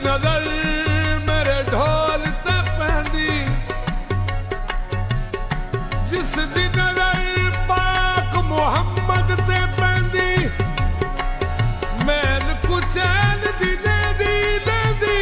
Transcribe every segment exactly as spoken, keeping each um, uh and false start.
नजर मेरे ढोल ते पैंदी, जिस दी नजर पाक मुहम्मद ते पैंदी, मैल कुचैल दी लेंदी लेंदी,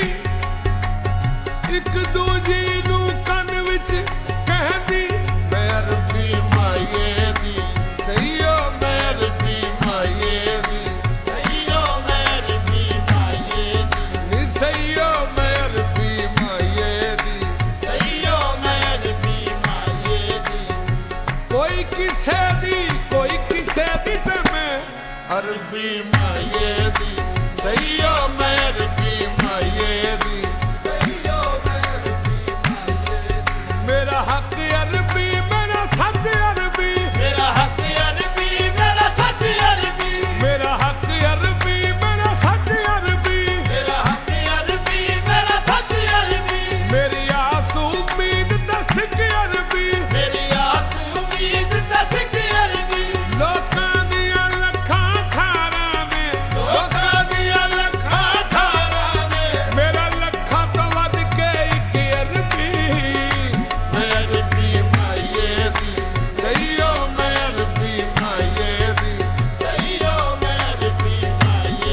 एक दूजी नू कन विच कहंदी, मैं अरबी माये दी सईयो, मैं अरबी माये दी सईयो, मैं अरबी माये दी सईयो, मैं अरबी माये दी सईयो, मैं अरबी माये दी। कोई किसे दी कोई किसे दी ते मैं अरबी माये दी सईयो, मैं अरबी माये दी सईयो, मैं अरबी माये दी। मेरा हक अरबी मेरा सच अरबी, मेरा हक अरबी मेरा सच अरबी, मेरा हक अरबी मेरा सच अरबी, मेरा हक अरबी मेरा सच अरबी। मेरी आस उम्मीद दस के अरबी, मेरी आस उम्मीद दस के अरबी। लोकां दियां लखां थारां ने, लोकां दियां लखां थारां ने, मेरा लखां तो वध के इक अरबी, मैं अरबी माये दी सईयो, मैं अरबी माये दी सईयो, मैं अरबी माये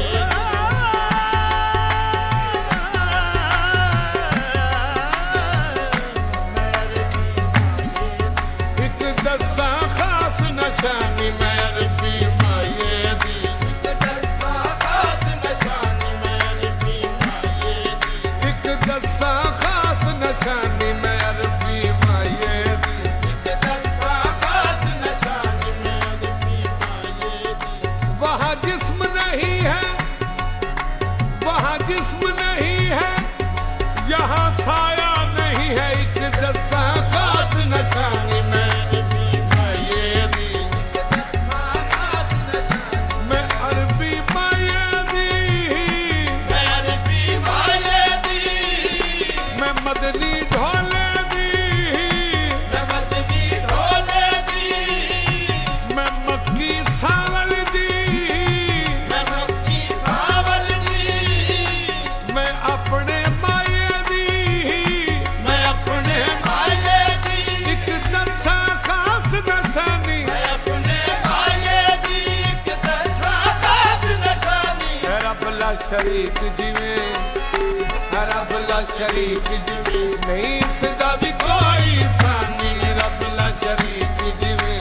दी। एक दस्सां खास नशानी मैं अरबी माये दी, एक दस्सां खास नशानी मैं अरबी माये दी, एक दस्सां खास नशानी मैं अरबी माये दी, एक दस्सां खास नशानी मैं अरबी माये दी। वहाँ जिस्म नहीं है, वहाँ जिस्म नहीं है, यहाँ साया नहीं है, एक दस्सां खास नशानी मैं अरबी माये दी, एक दस्सां खास नशानी मैं अरबी माये दी, मैं अरबी माये दी। मैं मदनी ढोले दी, मैं मदनी ढोले दी, मैं मक्की सावल दी, मैं मक्की सावल दी। मैं अपने माये दी, मैं अपने माये दी, एक दस्सां खास नशानी मैं अपने माये दी, एक दस्सां खास नशानी। है रब ला शरीक जिवें, है रब ला शरीक जिवें, नहीं सदा भी कोई सानी, रब ला शरीक जिवें,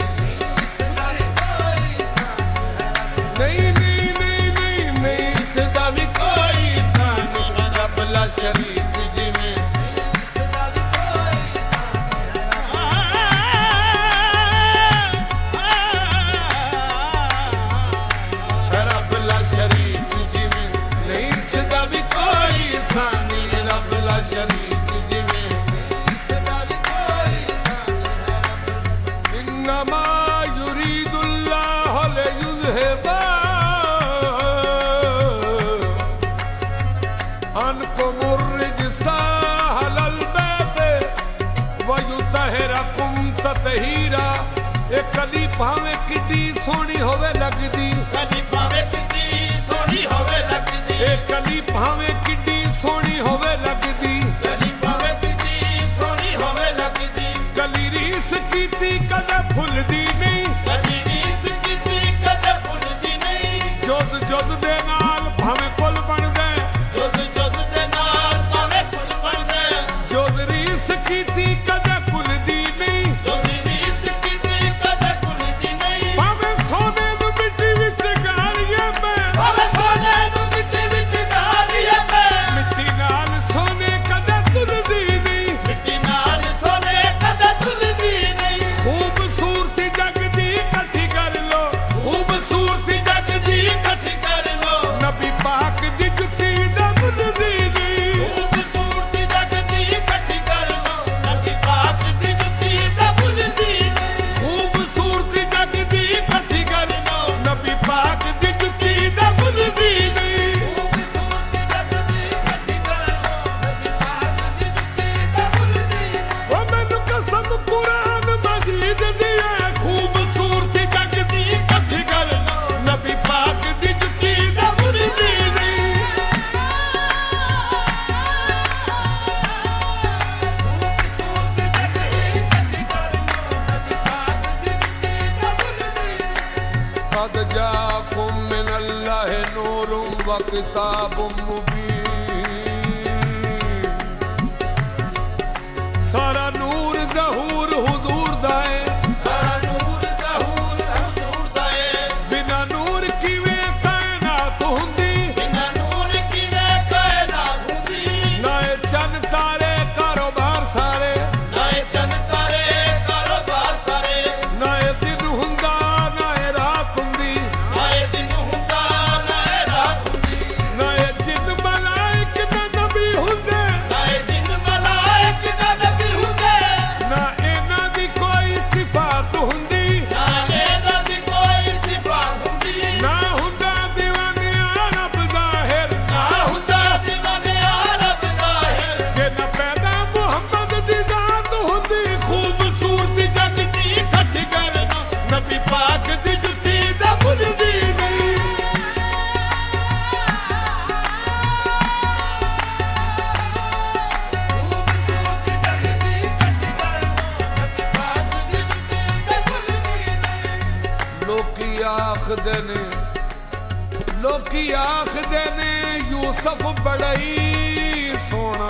नहीं नहीं नहीं नहीं नहीं सदा भी कोई सानी, रब ला शरीक जिवें। रब ला शरीक जिवें, नहीं सदा भी कोई सानी, रब ला शरीक जिवें। इन्नमा युरीदुल्लाहु लियुज़हिबा अनकुमुर रिजसा अहलल बैत व युतहिरकुम ततहीरा। ए कली भावें किड्डी सोहनी होवे लगदी, कली भावें किड्डी सोहनी होवे लगदी, ए कली भावें किड्डी सोहनी होवे लगदी, कली भावें किड्डी सोहनी होवे लगदी। कली रीस कीती कदे फुलदी नहीं, कली रीस कीती कदे फुलदी नहीं। जोज जोज दे नाल भावें कुल बन गए, जोज जोज दे नाल भावें कुल बन गए। जोज रीस कीती कदे फुलदी नहीं, जोज रीस कीती कदे फुलदी नहीं। भावें सोने नूं मिट्टी विच गालिए मैं, भावें सोने नूं मिट्टी विच गालिए मैं। मिट्टी नाल सोने कदे तुलदी नहीं, मिट्टी नाल सोने कदे तुलदी नहीं। खूबसूरती जग दी इकट्ठी कर लो, खूबसूरती जग दी इकट्ठी कर लो। नबी पाक दी जुत्ती दबदी नहीं, खूबसूरती जग दी इकट्ठी कर लो। नबी पाक व किताब मुबीन। सारा नूर ज़हूर हुजूर दाए, सारा नूर ज़हूर हुजूर दाए। बिना नूर किवें कायनात हुंदी, बिना नूर किवें कायनात हुंदी। नाए चन तारे कारोबार सारे, नाए चन तारे कारोबार सारे। नाए दिन हुंदा नाए रात हुंदी, नाए दिन हुंदा नाए रात हुंदी। नाए जिन मलाइक ना नबी हुंदे, नाए जिन मलाइक ना नबी हुंदे। ना इन्हां दी कोई सिफात हुंदी, ना इन्हां दी कोई सिफात हुंदी। ना हुंदा दीवाने रब ज़ाहिर, ना हुंदा दीवाने रब ज़ाहिर। जे ना पैदा मुहम्मद दी जात हुंदी, खूबसूरती जग दी इकट्ठी करना। नबी पाक दी जुत्ती दा भुलदी नहीं। लोकी आखदे ने, लोकी आखदे ने यूसुफ बड़ा ही सोना।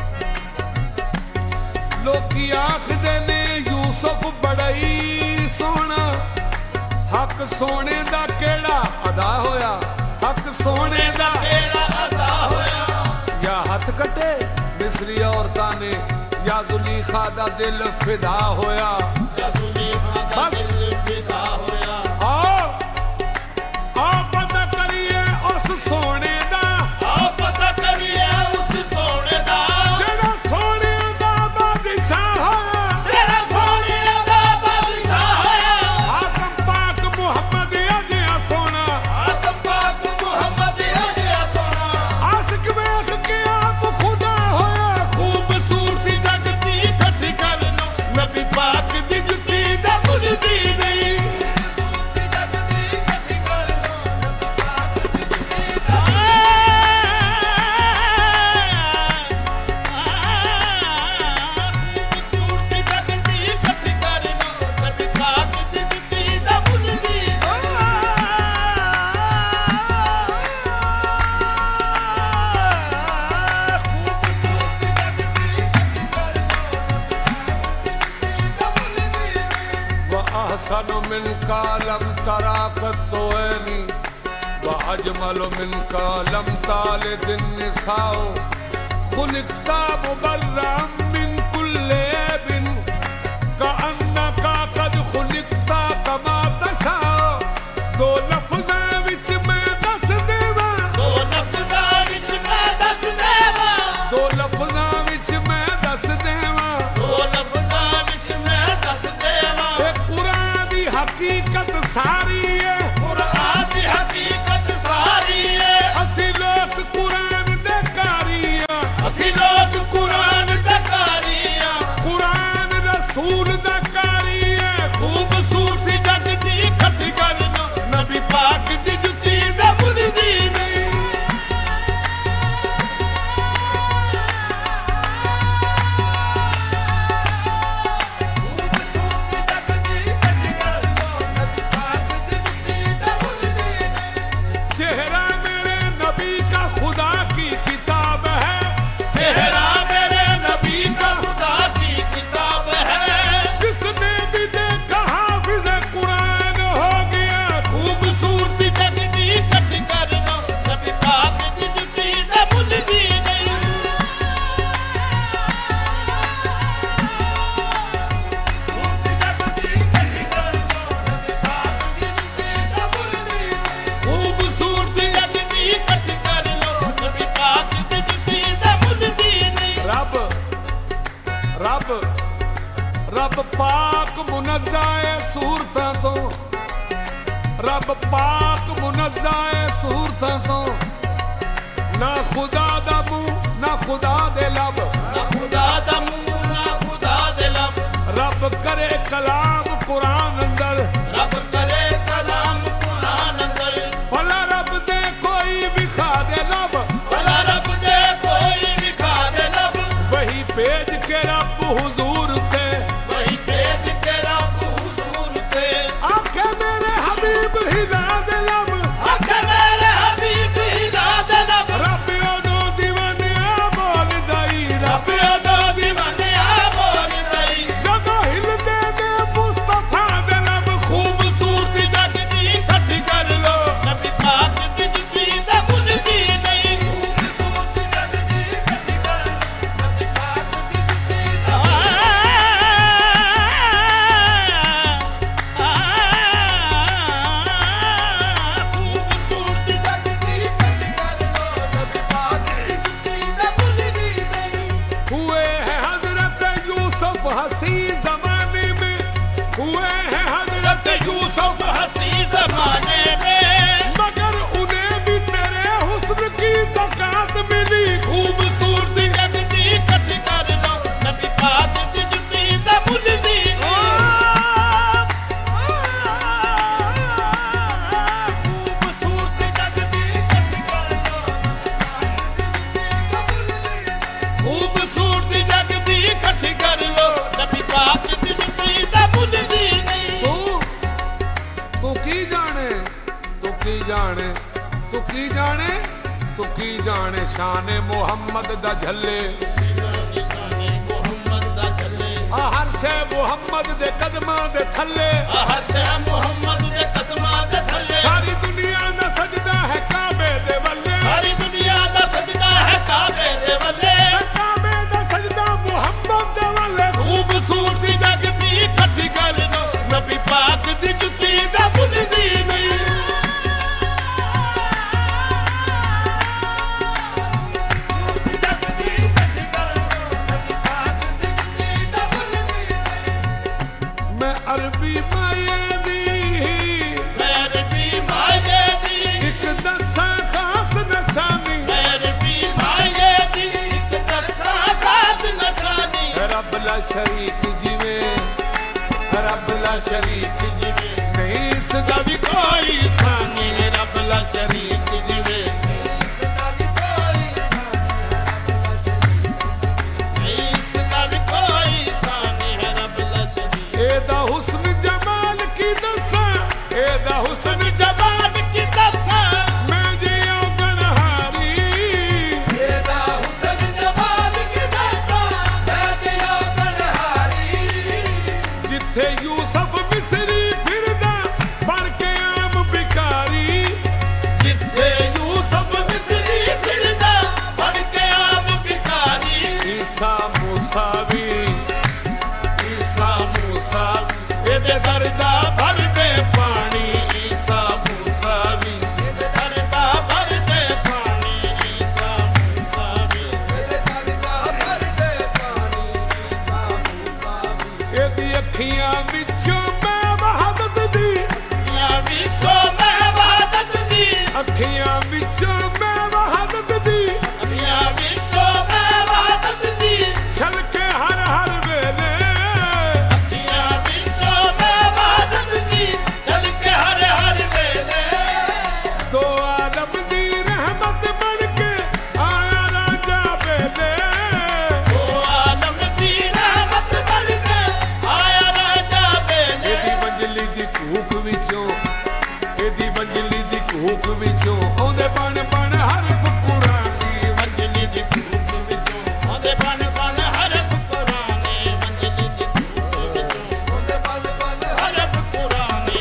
लोकी आखदे ने यूसुफ बड़ा ही सोना। हक सोने दा केड़ा अदा होया, हक सोने दा केड़ा अदा होया। या हथ कटे मिस्री औरतां ने, या जुलीखा दा दिल फिदा होया, या जुलीखा दा दिल फिदा होया। आओ आओ पता करिए उस सोने दा, आओ पता करिए उस सोने दा। जेड़ा सोने दा बादशाह होया, जेड़ा सोने दा बादशाह होया। आदम पाक मुहम्मद अजिया सोना, आदम पाक मुहम्मद अजिया सोना। आशिक वेख के आप खुदा होया। खूबसूरती जग दी इकट्ठी कर लो। नबी पाक दी जुत्ती दा भुलदी नहीं। अहसनु मिनका लम तरा कत्तो ऐनी, व अजमलु मिनका लम तालिद निसाओ। खुलिक़्ता मुबर्रअम मिन कुल्लि ऐबिन, कअन्नका क़द खुलिक़्ता कमा तशाओ। दो लफ्ज़ां विच मैं दस देवां, दो लफ्ज़ां विच मैं दस देवां। दो लफ्ज़ां विच मैं दस देवां, दो लफ्ज़ां विच मैं दस देवां। हकीकत सारी है, कुरान दी हकीकत सारी है। असी लोग कुरान दे कारी हां, असी लोग कुरान दे कारी हां। कुरान रसूल दा कारी है। खूबसूरती जग दी इकट्ठी करना। नबी पाक दी जुत्ती दा भुलदी नहीं। चेहरा मेरे नबी का खुदा की किताब है, चेहरा मेरे नबी का खुदा की किताब है। जिसने भी देखा हाफिज़ कुरान हो गया। खूबसूरती जग दी इकट्ठी करना। नबी पाक दी जुत्ती दा भुलदी नहीं। खूबसूरती जग दी इकट्ठी कर लो। नबी पाक दी जुत्ती दा भुलदी नहीं। रब रब रब पाक मुनज़्ज़ा है सूरतां तो, रब पाक मुनज़्ज़ा है सूरतां तो। ना खुदा दा मुंह ना खुदा दे लब, ना खुदा दा मुंह ना खुदा दे लब। रब करे कलाम कुरान अंदर, रब करे कलाम कुरान अंदर। भला रब दे कोई विखा दे लब, भला रब दे कोई विखा दे लब। वही भेज के रब हुजूर ते, वही भेज के रब हुजूर ते। आखे मेरे हबीब हिला दे लब, आखे मेरे हबीब हिला हसी जमाने में हुए हैं हजरत यूसुफ हसी जमाने में, मगर उन्हें भी तेरे हुस्न की ज़कात मिली। खूबसूरती जगदी कट कर लो, नबी पाक दी जुती दा मुल दी नी। खूबसूरती जगदी कट कर लो, खूबसूरती जगदी कट कर लो, नबी पाक दी जुती दा मुल दी नी। तू तू की जाने तू की जाने तू की जाने तू की जाने शान मुहम्मद दा झल्ले। निशाने मुहम्मद दा झल्ले, हर शे मुहम्मद दे कदमां दे थल्ले। हर शे मुहम्मद दे कदमां दे थल्ले। सारी दुनिया दा सजदा है काबे दे वल्ले। सारी दुनिया दा सजदा है काबे दे वल्ले। काबे दा सजदा मुहम्मद दे वल्ले। खूबसूरती जगदी इकट्ठी कर दो, नबी पाक दी जुती दा मुल दी नी। जगदी इकट्ठी कर दो, नबी पाक दी जुती दा मुल दी नी। मैं अरबी माये दी मेरे भी माये दी, एक दसा खास नशानी। मेरे भी माये दी, एक दसा खास निशानी। रब ला शरीक जिवें रब ला शरीक जिवे नहीं इसदा भी कोई सानी, रब ला शरीक जिवे इसदा भी कोई सानी, इसदा भी कोई सानी है, रब ला शरीक। एदा हुस्न जमाल की दसा एदा हुस्न जवान की दसा, मैं जिया गनहारी। एदा हुस्न जवान की दसा, मैं जिया गनहारी। जिथे यूसुफ मिस्री फिरदा बन के आम बिकारी। जिथे यूसुफ मिस्री फिरदा बन के आम भिखारी। ईसा मूसा भी ईसा मूसा एदे दर्दा भर दे पानी। ईसा मूसा भी दरदा भर दे पानी, ईसा मूसा भी दरदा भर दे पानी, ईसा मूसा भी। एदी अखियां विचों मैं वहादत दी या विचों मैं वहादत दी, अखियां विचों मैं वहादत दी। या विचों मैं वहादत दी। छलके हर हर वेले या विचों मैं वहादत दी, चल के हर हर वेले। दो आलम दी रहमत बन के आया राजा बेले। ओ आलम दी रहमत बन के आया राजा बेले। एदी मंजली दी कूक विचों एदी मंजली दी कूक विचों आउंदे बन बन हरफ कुरानी। मंजली दी कूक विचों आंदे बन बन हरफ कुरानी। मंजली दी कूक विचों आंदे बन बन हरफ कुरानी।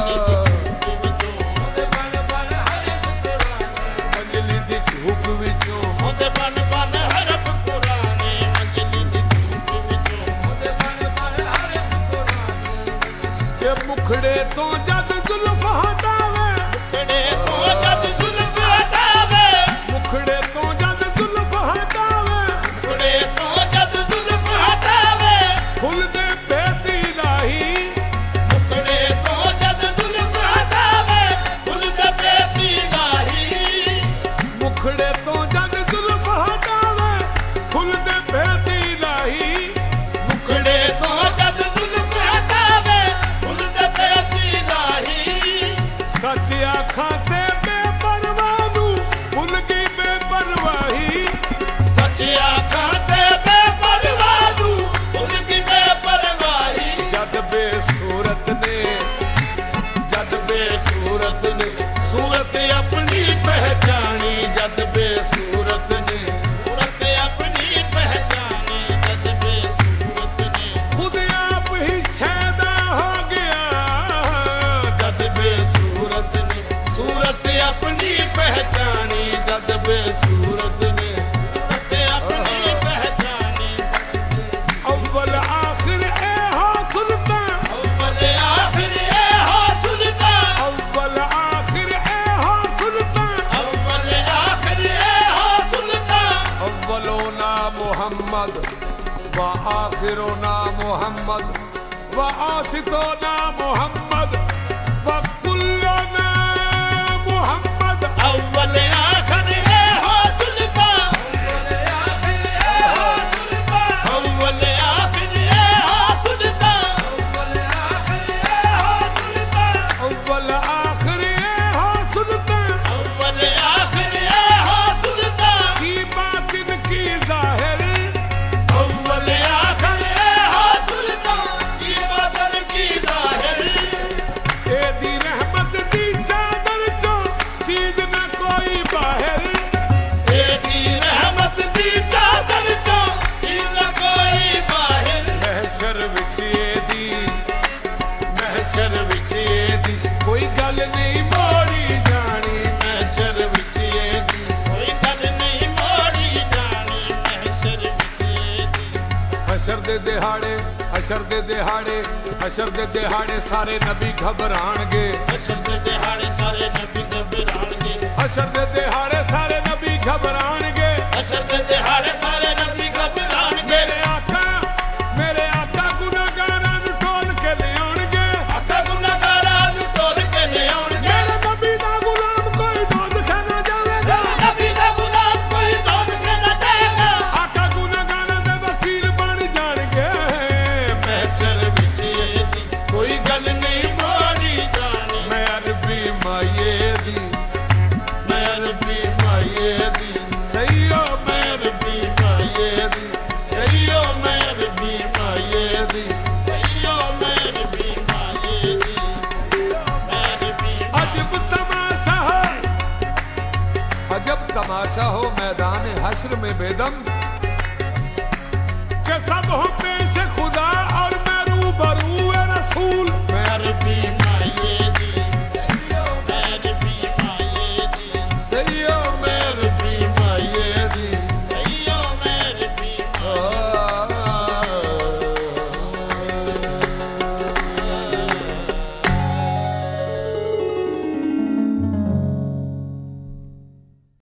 मंजली दी कूक विचों मंजली दी कूक विचों आंदे बन बन हरफ कुरानी। मंजली दी कूक विचों आंदे बन बन हरफ कुरानी। जे मुखड़े तो जद जुल्फ हटावे मुखड़े तो जद जुल्फ हटावे, मुखड़े तो जद जुल्फ हटावे मुखड़े तो जद जुल्फ हटावे। फुल दे बेती लाही। मुखड़े तो जद जुल्फ हटावे, फुल दे बेती लाही। मुखड़े तो जद जुल्फ हटावे फुल दे बेती लाही। मुखड़े तो जद जुल्फ हटावे, फुल दे बेती लाही। सच आखां ते बेपरवाह नूं भुल गई बेपरवाही। सच आखां ते बेपरवाह नूं भुल गई बेपरवाही। जद बेसूरत ने जद बेसूरत ने सूरत अपनी पहचानी। जद बेसूरत ने सूरत अपनी पहचानी, जद बेसूरत ने खुद आप ही शैदा हो गया। जद बेसूरत ने सूरत अपनी पहचानी। जद बेसूरत ने सूरत अपनी पहचानी। अव्वल आखिर ए हो सुल्तान। अव्वल आखिर ए हो सुल्तान, अव्वल आखिर ए हो सुल्तान। अव्वल आखिर ए हो सुल्तान। अव्वलोना मोहम्मद व आखिर आखिरोना मोहम्मद व आसितोना मोहम्मद व कुल्लोना मोहम्मद। अव्वल आखिर ए हो सुल्तान, अव्वल आखिर ए हो सुल्तान, अव्वल आखिर ए हो सुल्तान, अव्वल आखिर ए हो सुल्तान, की बातिन की जाहिर, अव्वल आखिर ए हो सुल्तान, की बातिन की जाहिर। ए दी रहमत दी चादर चो चीज न कोई बाहर, ए दी रहमत दी चादर चो चीज न कोई बाहर। महशर विच ए दी, महशर विच ए दी कोई गल नहीं मोड़ी जानी, महशर विच ए दी कोई गल नहीं मोड़ी जानी, महशर विच ए दी। हशर दे दिहाड़े, हशर दे दिहाड़े, हशर दे दिहाड़े सारे नबी घबराणगे, हशर दे दिहाड़े सारे नबी घबराणगे, हशर दे दिहाड़े सारे नबी घबराणगे, हशर दे दिहाड़े सारे नबी घबराणगे। मेरे आका, मेरे आका गुनाहगारां नूं टोल के लियाउणगे, आका गुनाहगारां नूं टोल के लियाउणगे। मेरे नबी दा गुलाम कोई दोज़ख ना जावेगा, नबी दा गुलाम कोई दोज़ख ना जाएगा। आका गुनाहगारां दे वकील बन जाणगे। महशर विच ए दी कोई गल नहीं मोड़ी जानी, मैं अरबी माये दी, मैं अरबी माये दी, सही हो मैं अरबी माये दी, सही हो मैं अरबी माये दी, सही हो मैं अरबी माये दी, मैं अरबी अजब तमाशा हो, अजब तमाशा हो मैदान हश्र में बेदम, के सब हो पेश